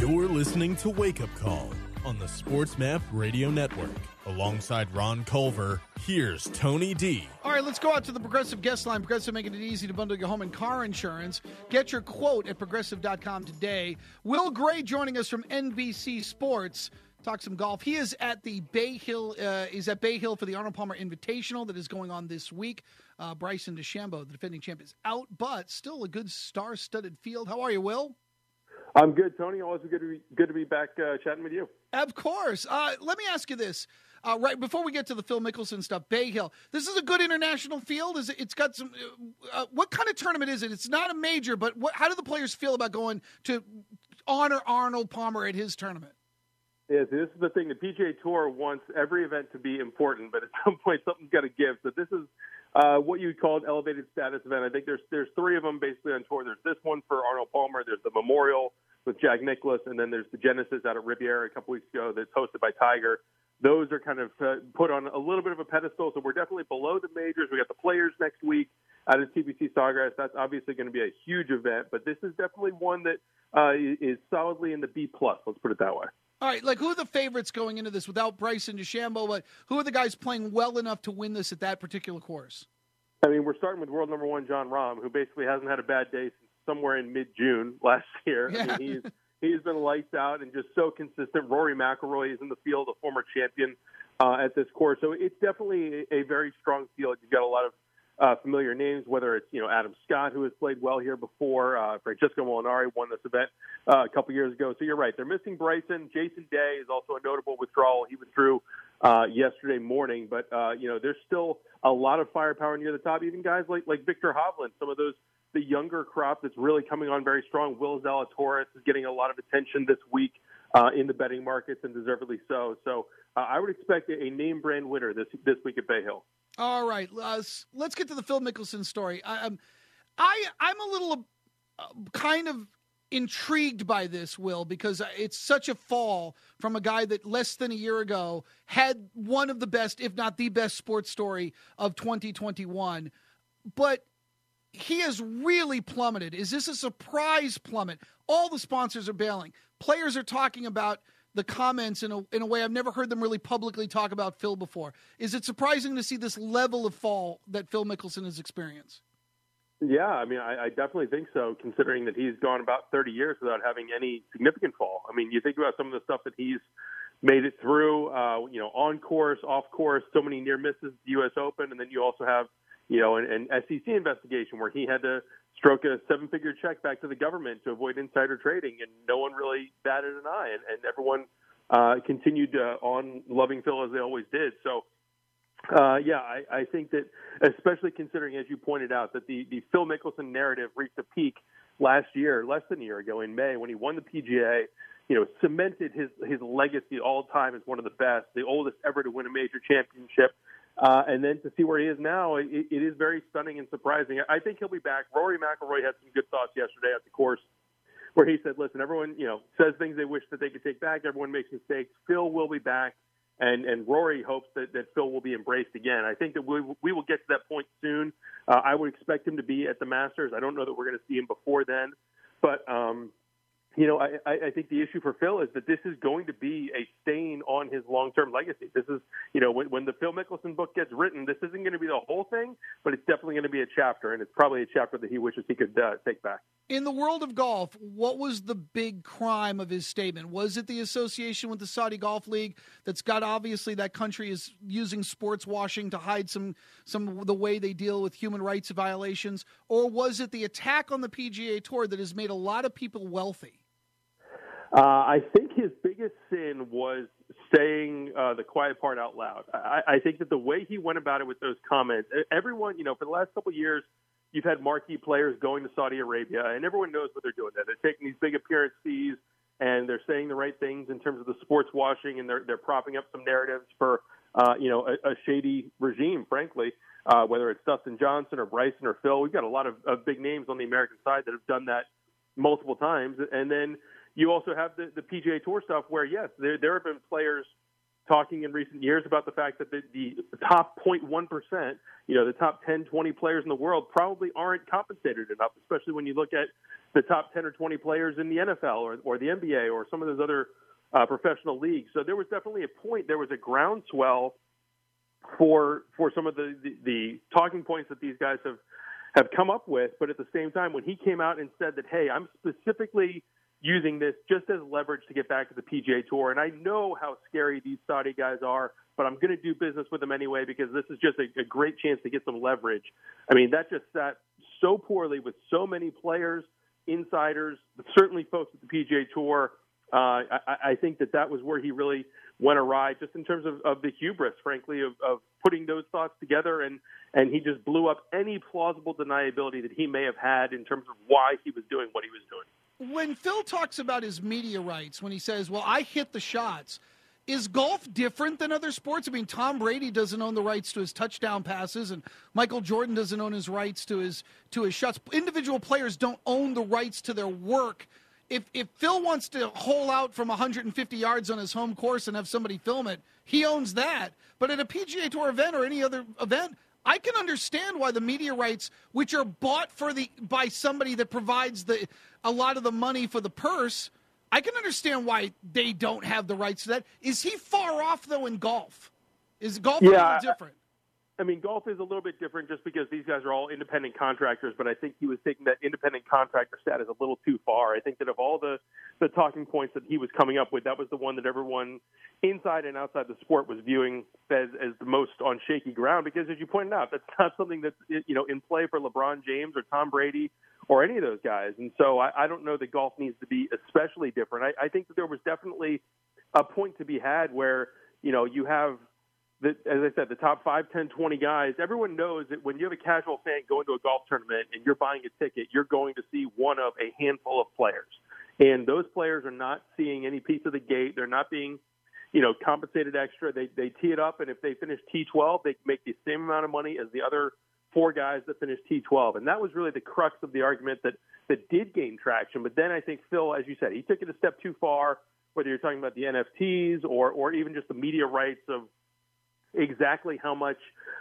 You're listening to Wake Up Call on the Sports Map Radio Network. Alongside Ron Culver, here's Tony D. All right, let's go out to the Progressive guest line. Progressive making it easy to bundle your home and car insurance. Get your quote at Progressive.com today. Will Gray joining us from NBC Sports. Talk some golf. He is at the Bay Hill. He's at Bay Hill for the Arnold Palmer Invitational that is going on this week. Bryson DeChambeau, the defending champ, is out, but still a good star-studded field. How are you, Will? I'm good, Tony. Always good to be back chatting with you. Of course. Let me ask you this. Right before we get to the Phil Mickelson stuff, Bay Hill. This is a good international field. It's got some. What kind of tournament is it? It's not a major, but how do the players feel about going to honor Arnold Palmer at his tournament? Yeah, this is the thing. The PGA Tour wants every event to be important, but at some point something's got to give. So this is what you would call an elevated status event. I think there's three of them basically on tour. There's this one for Arnold Palmer. There's the Memorial with Jack Nicklaus, and then there's the Genesis out at Riviera a couple weeks ago that's hosted by Tiger. Those are kind of put on a little bit of a pedestal, so we're definitely below the majors. We got the Players next week out at TPC Sawgrass. That's obviously going to be a huge event, but this is definitely one that is solidly in the B+. Let's put it that way. All right, who are the favorites going into this without Bryson DeChambeau, but who are the guys playing well enough to win this at that particular course? I mean, we're starting with world number one, Jon Rahm, who basically hasn't had a bad day since somewhere in mid-June last year. Yeah. I mean, he's been lights out and just so consistent. Rory McIlroy is in the field, a former champion at this course. So it's definitely a very strong field. You've got a lot of familiar names, whether it's, Adam Scott, who has played well here before. Francesco Molinari won this event a couple years ago. So you're right. They're missing Bryson. Jason Day is also a notable withdrawal. He withdrew yesterday morning. But, there's still a lot of firepower near the top. Even guys like Victor Hovland, some of the younger crop that's really coming on very strong. Will Zalatoris is getting a lot of attention this week in the betting markets, and deservedly so. So I would expect a name brand winner this week at Bay Hill. All right, let's get to the Phil Mickelson story. I'm a little kind of intrigued by this, Will, because it's such a fall from a guy that less than a year ago had one of the best, if not the best, sports story of 2021. But he has really plummeted. Is this a surprise plummet? All the sponsors are bailing. Players are talking about the comments in a way I've never heard them really publicly talk about Phil before. Is it surprising to see this level of fall that Phil Mickelson has experienced? Yeah, I mean, I definitely think so, considering that he's gone about 30 years without having any significant fall. I mean, you think about some of the stuff that he's made it through, on course, off course, so many near misses at the U.S. Open, and then you also have, an SEC investigation where he had to stroke a seven-figure check back to the government to avoid insider trading, and no one really batted an eye, and everyone continued on loving Phil as they always did. So, I think that, especially considering, as you pointed out, that the Phil Mickelson narrative reached a peak last year, less than a year ago in May, when he won the PGA, cemented his legacy all time as one of the best, the oldest ever to win a major championship. And then to see where he is now, it is very stunning and surprising. I think he'll be back. Rory McIlroy had some good thoughts yesterday at the course where he said, listen, everyone, says things they wish that they could take back. Everyone makes mistakes. Phil will be back. And Rory hopes that Phil will be embraced again. I think that we will get to that point soon. I would expect him to be at the Masters. I don't know that we're going to see him before then. But, I think the issue for Phil is that this is going to be a stain on his long-term legacy. This is, when the Phil Mickelson book gets written, this isn't going to be the whole thing, but it's definitely going to be a chapter, and it's probably a chapter that he wishes he could take back. In the world of golf, what was the big crime of his statement? Was it the association with the Saudi Golf League that's got, obviously, that country is using sports washing to hide some of the way they deal with human rights violations? Or was it the attack on the PGA Tour that has made a lot of people wealthy? I think his biggest sin was saying the quiet part out loud. I think that the way he went about it with those comments, everyone, for the last couple of years, you've had marquee players going to Saudi Arabia, and everyone knows what they're doing there. They're taking these big appearance fees, and they're saying the right things in terms of the sports washing, and they're propping up some narratives for, a shady regime, frankly, whether it's Dustin Johnson or Bryson or Phil. We've got a lot of big names on the American side that have done that multiple times. And then you also have the PGA Tour stuff where, yes, there have been players talking in recent years about the fact that the top 0.1%, the top 10, 20 players in the world probably aren't compensated enough, especially when you look at the top 10 or 20 players in the NFL or the NBA or some of those other professional leagues. So there was definitely a point. There was a groundswell for some of the talking points that these guys have come up with. But at the same time, when he came out and said that, hey, I'm specifically using this just as leverage to get back to the PGA Tour, and I know how scary these Saudi guys are, but I'm going to do business with them anyway because this is just a great chance to get some leverage. I mean, that just sat so poorly with so many players, insiders, certainly folks at the PGA Tour. I think that was where he really went awry, just in terms of the hubris, frankly, of putting those thoughts together, and he just blew up any plausible deniability that he may have had in terms of why he was doing what he was doing. When Phil talks about his media rights, when he says, well, I hit the shots, is golf different than other sports? I mean, Tom Brady doesn't own the rights to his touchdown passes, and Michael Jordan doesn't own his rights to his shots. Individual players don't own the rights to their work. If Phil wants to hole out from 150 yards on his home course and have somebody film it, he owns that. But at a PGA Tour event or any other event, I can understand why the media rights, which are bought by somebody that provides a lot of the money for the purse, I can understand why they don't have the rights to that. Is he far off, though, in golf? Is golf a little different? I mean, golf is a little bit different just because these guys are all independent contractors, but I think he was taking that independent contractor status a little too far. I think that of all the talking points that he was coming up with, that was the one that everyone inside and outside the sport was viewing as the most on shaky ground because, as you pointed out, that's not something that's in play for LeBron James or Tom Brady or any of those guys. And so I don't know that golf needs to be especially different. I think that there was definitely a point to be had where, you have – as I said, the top 5, 10, 20 guys, everyone knows that when you have a casual fan going to a golf tournament and you're buying a ticket, you're going to see one of a handful of players. And those players are not seeing any piece of the gate. They're not being, compensated extra. They tee it up, and if they finish T12, they make the same amount of money as the other 4 guys that finished T12. And that was really the crux of the argument that did gain traction. But then I think Phil, as you said, he took it a step too far, whether you're talking about the NFTs or even just the media rights of exactly how much,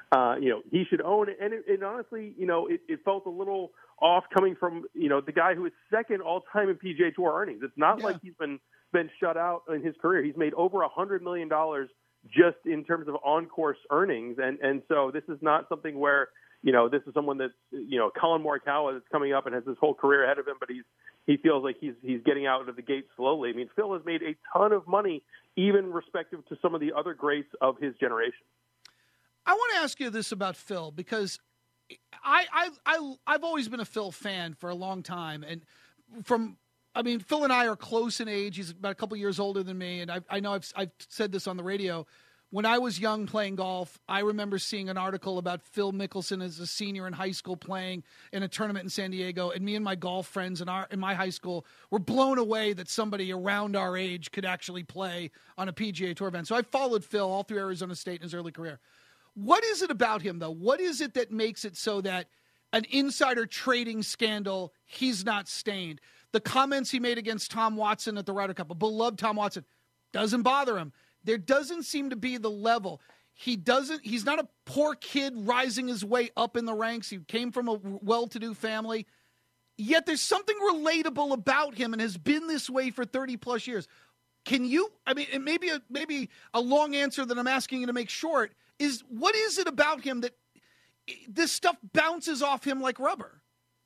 he should own it. And it honestly, it felt a little off coming from, the guy who is second all time in PGA Tour earnings. It's not like he's been shut out in his career. He's made over $100 million just in terms of on-course earnings. And so this is not something where, this is someone that's, Colin Morikawa that's coming up and has his whole career ahead of him, but he feels like he's getting out of the gate slowly. I mean, Phil has made a ton of money, even respective to some of the other greats of his generation. I want to ask you this about Phil because I've always been a Phil fan for a long time, and Phil and I are close in age. He's about a couple years older than me, and I know I've said this on the radio. When I was young playing golf, I remember seeing an article about Phil Mickelson as a senior in high school playing in a tournament in San Diego, and me and my golf friends in my high school were blown away that somebody around our age could actually play on a PGA Tour event. So I followed Phil all through Arizona State in his early career. What is it about him, though? What is it that makes it so that an insider trading scandal, he's not stained? The comments he made against Tom Watson at the Ryder Cup, a beloved Tom Watson, doesn't bother him. There doesn't seem to be the level. He's not a poor kid rising his way up in the ranks. He came from a well-to-do family. Yet there's something relatable about him and has been this way for 30-plus years. It may be a long answer that I'm asking you to make short, what is it about him that this stuff bounces off him like rubber?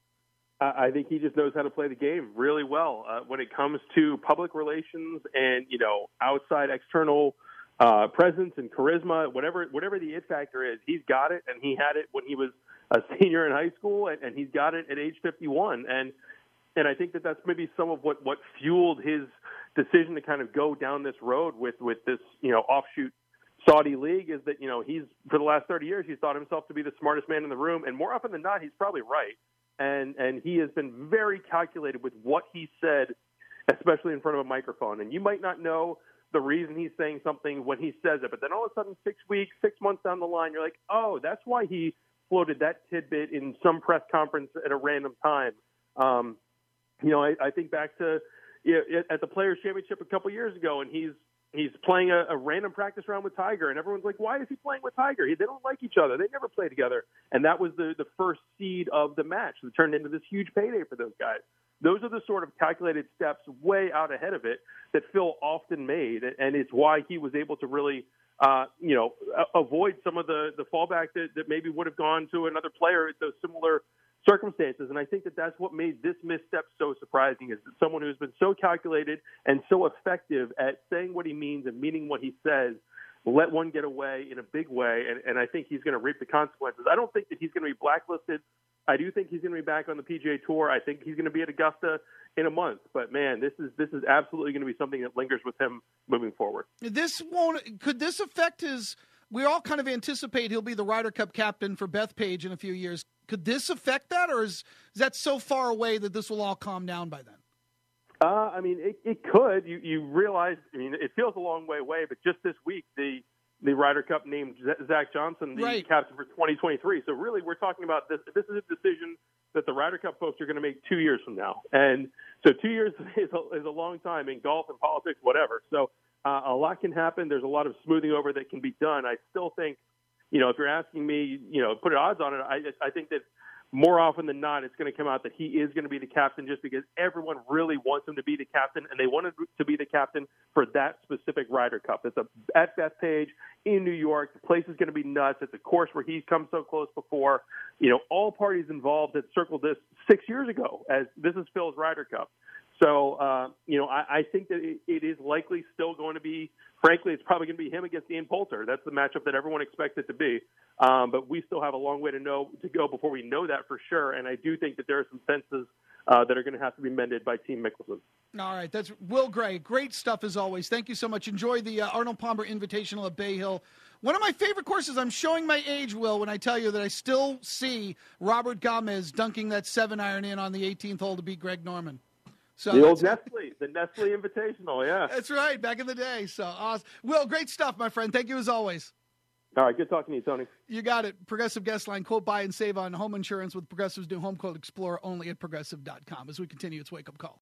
I think he just knows how to play the game really well when it comes to public relations and, outside external presence and charisma, whatever the it factor is. He's got it, and he had it when he was a senior in high school, and he's got it at age 51. And I think that's maybe some of what fueled his decision to kind of go down this road with this, offshoot Saudi league is that, he's, for the last 30 years, he's thought himself to be the smartest man in the room. And more often than not, he's probably right. And he has been very calculated with what he said, especially in front of a microphone. And you might not know the reason he's saying something when he says it, but then all of a sudden 6 months down the line, you're like, oh, that's why he floated that tidbit in some press conference at a random time. I think back to at the Players' Championship a couple years ago, and he's playing a random practice round with Tiger, and everyone's like, why is he playing with Tiger? They don't like each other. They never play together. And that was the first seed of the match that turned into this huge payday for those guys. those are the sort of calculated steps way out ahead of it that Phil often made, and it's why he was able to really, avoid some of the fallback that maybe would have gone to another player at those similar circumstances. And I think that that's what made this misstep so surprising, is that someone who's been so calculated and so effective at saying what he means and meaning what he says let one get away in a big way, and I think he's going to reap the consequences. I don't think that he's going to be blacklisted. I do think he's going to be back on the PGA Tour. I think he's going to be at Augusta in a month. But, man, this is absolutely going to be something that lingers with him moving forward. Could this affect his – we all kind of anticipate he'll be the Ryder Cup captain for Bethpage in a few years. Could this affect that, or is that so far away that this will all calm down by then? It could. You realize, it feels a long way away, but just this week, the Ryder Cup named Zach Johnson the captain for 2023. So really, we're talking about this. This is a decision that the Ryder Cup folks are going to make 2 years from now. And so 2 years is a long time in golf and politics, whatever. So a lot can happen. There's a lot of smoothing over that can be done. I still think, if you're asking me, put odds on it, I think that more often than not, it's going to come out that he is going to be the captain, just because everyone really wants him to be the captain, and they want him to be the captain for that specific Ryder Cup. It's at Bethpage in New York. The place is going to be nuts. It's a course where he's come so close before. All parties involved had circled this 6 years ago as this is Phil's Ryder Cup. So, I think that it is likely still going to be, frankly, it's probably going to be him against Ian Poulter. That's the matchup that everyone expects it to be. But we still have a long way to go before we know that for sure. And I do think that there are some fences that are going to have to be mended by Team Mickelson. All right. That's Will Gray. Great stuff as always. Thank you so much. Enjoy the Arnold Palmer Invitational at Bay Hill. One of my favorite courses. I'm showing my age, Will, when I tell you that I still see Robert Gomez dunking that 7-iron in on the 18th hole to beat Greg Norman. So the old Nestle, the Nestle Invitational, yeah. That's right, back in the day. So, awesome. Will, great stuff, my friend. Thank you as always. All right, good talking to you, Tony. You got it. Progressive Guest Line, quote, buy and save on home insurance with Progressive's new Home Quote Explorer, only at Progressive.com. As we continue, it's Wake Up Call.